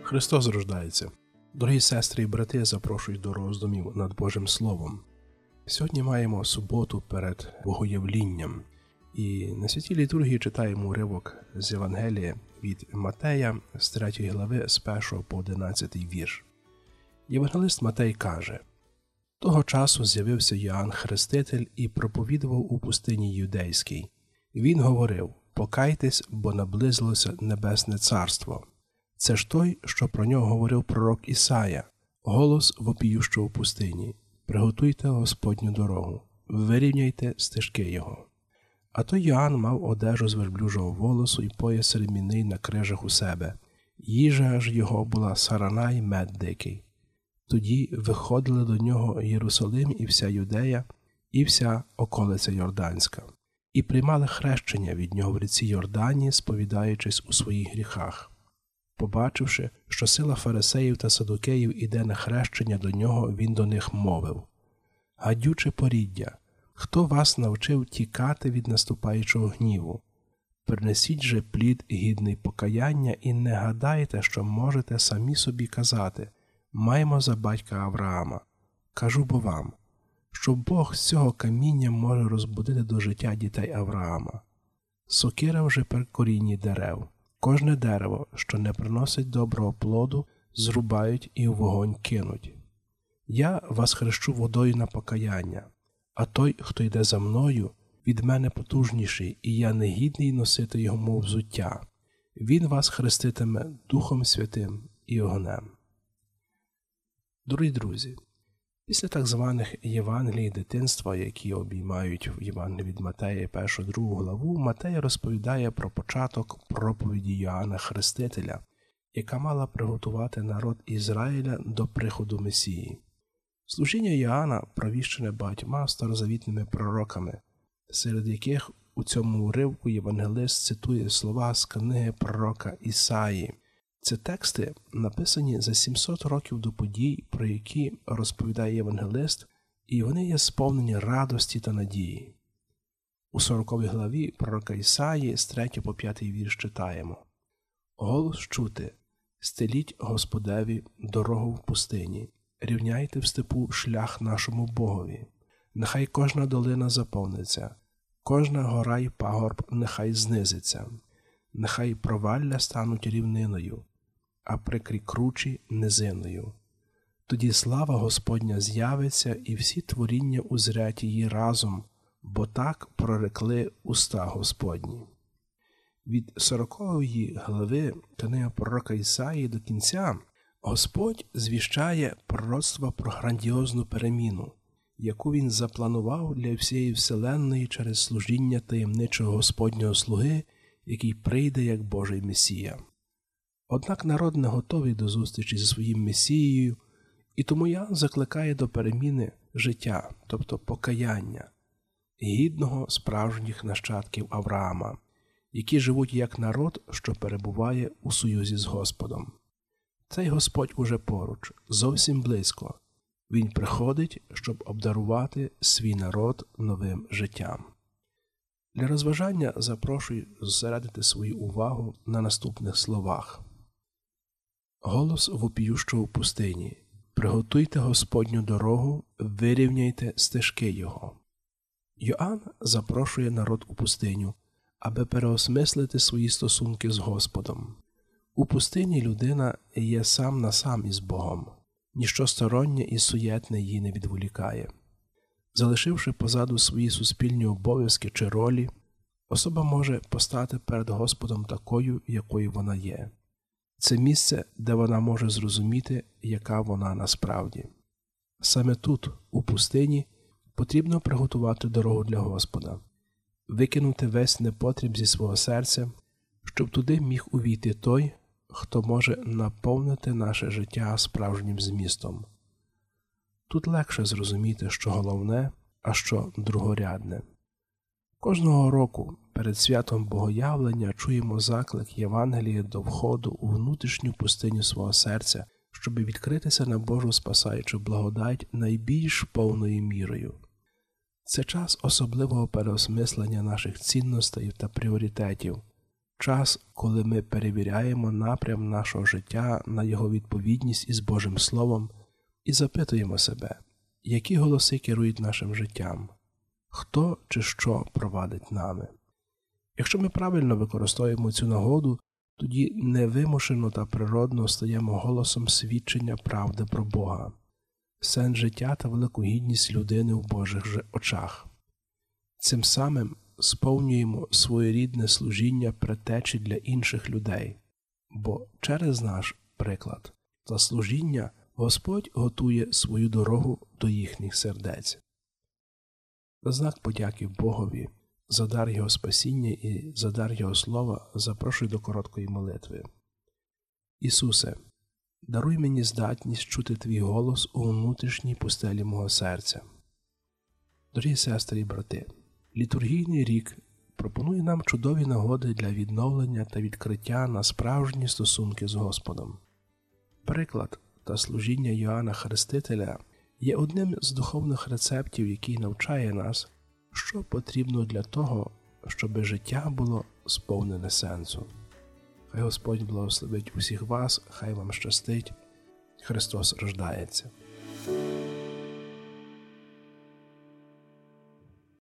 Христос рождається. Дорогі сестри і брати, запрошують до роздумів над Божим Словом. Сьогодні маємо суботу перед Богоявлінням. І на святій літургії читаємо уривок з Євангелія від Матея з 3 глави з 1 по 11 вірш. Євангелист Матей каже: «Того часу з'явився Йоанн Хреститель і проповідував у пустині Юдейській. Він говорив: покайтесь, бо наблизилося Небесне Царство. Це ж той, що про нього говорив пророк Ісая, голос вопіющого в пустині: приготуйте Господню дорогу, вирівняйте стежки його». А той Йоанн мав одежу з верблюжого волосу і пояс ремінний на крижах у себе. Їжа ж його була сарана й мед дикий. Тоді виходили до нього Єрусалим і вся Юдея, і вся околиця Йорданська, і приймали хрещення від нього в ріці Йордані, сповідаючись у своїх гріхах. Побачивши, що сила фарисеїв та садукеїв іде на хрещення до нього, він до них мовив: «Гадюче поріддя, хто вас навчив тікати від наступаючого гніву? Принесіть же плід гідний покаяння і не гадайте, що можете самі собі казати: маємо за батька Авраама. Кажу бо вам, що Бог з цього каміння може розбудити до життя дітей Авраама. Сокира вже при корінні дерев. Кожне дерево, що не приносить доброго плоду, зрубають і в вогонь кинуть. Я вас хрещу водою на покаяння, а той, хто йде за мною, від мене потужніший, і я не гідний носити його мов взуття. Він вас хреститиме Духом Святим і огнем». Дорогі друзі, після так званих Євангелій дитинства, які обіймають в Євангелії від Матея 1-2 главу, Матей розповідає про початок проповіді Йоанна Хрестителя, яка мала приготувати народ Ізраїля до приходу Месії. Служіння Йоанна провіщене багатьма старозавітними пророками, серед яких у цьому уривку євангелист цитує слова з книги пророка Ісаї. Ці тексти написані за 700 років до подій, про які розповідає євангелист, і вони є сповнені радості та надії. У 40 главі пророка Ісаї з 3 по 5 вірш читаємо: «Голос чути: стеліть Господеві дорогу в пустині, рівняйте в степу шлях нашому Богові. Нехай кожна долина заповниться, кожна гора й пагорб нехай знизиться, нехай провалля стануть рівниною, а прикрі кручі – низиною. Тоді слава Господня з'явиться, і всі творіння узрять її разом, бо так прорекли уста Господні». Від 40 глави книги пророка Ісаї до кінця Господь звіщає пророцтво про грандіозну переміну, яку він запланував для всієї вселенної через служіння таємничого Господнього слуги, який прийде як Божий Месія. Однак народ не готовий до зустрічі зі своїм Месією, і тому Йоанн закликає до переміни життя, тобто покаяння, гідного справжніх нащадків Авраама, які живуть як народ, що перебуває у союзі з Господом. Цей Господь уже поруч, зовсім близько. Він приходить, щоб обдарувати свій народ новим життям. Для розважання запрошую зосередити свою увагу на наступних словах. Голос вопіющого в пустині: приготуйте Господню дорогу, вирівняйте стежки його. Йоанн запрошує народ у пустиню, аби переосмислити свої стосунки з Господом. У пустині людина є сам на сам із Богом. Ніщо стороннє і суєтне її не відволікає. Залишивши позаду свої суспільні обов'язки чи ролі, особа може постати перед Господом такою, якою вона є. Це місце, де вона може зрозуміти, яка вона насправді. Саме тут, у пустині, потрібно приготувати дорогу для Господа, викинути весь непотріб зі свого серця, щоб туди міг увійти той, хто може наповнити наше життя справжнім змістом. Тут легше зрозуміти, що головне, а що другорядне. Кожного року перед святом Богоявлення чуємо заклик Євангелія до входу у внутрішню пустиню свого серця, щоб відкритися на Божу спасаючу благодать найбільш повною мірою. Це час особливого переосмислення наших цінностей та пріоритетів, час, коли ми перевіряємо напрям нашого життя на його відповідність із Божим Словом і запитуємо себе, які голоси керують нашим життям, хто чи що провадить нами. Якщо ми правильно використовуємо цю нагоду, тоді невимушено та природно стаємо голосом свідчення правди про Бога, сенс життя та велику гідність людини в Божих же очах. Цим самим сповнюємо своєрідне служіння предтечі для інших людей, бо через наш приклад та служіння Господь готує свою дорогу до їхніх сердець. На знак подяки Богові за дар Його спасіння і за дар Його слова запрошую до короткої молитви. Ісусе, даруй мені здатність чути Твій голос у внутрішній пустелі мого серця. Дорогі сестри і брати, літургійний рік пропонує нам чудові нагоди для відновлення та відкриття на справжні стосунки з Господом. Приклад та служіння Йоанна Хрестителя є одним з духовних рецептів, який навчає нас, що потрібно для того, щоб життя було сповнене сенсу. Хай Господь благословить усіх вас, хай вам щастить. Христос рождається.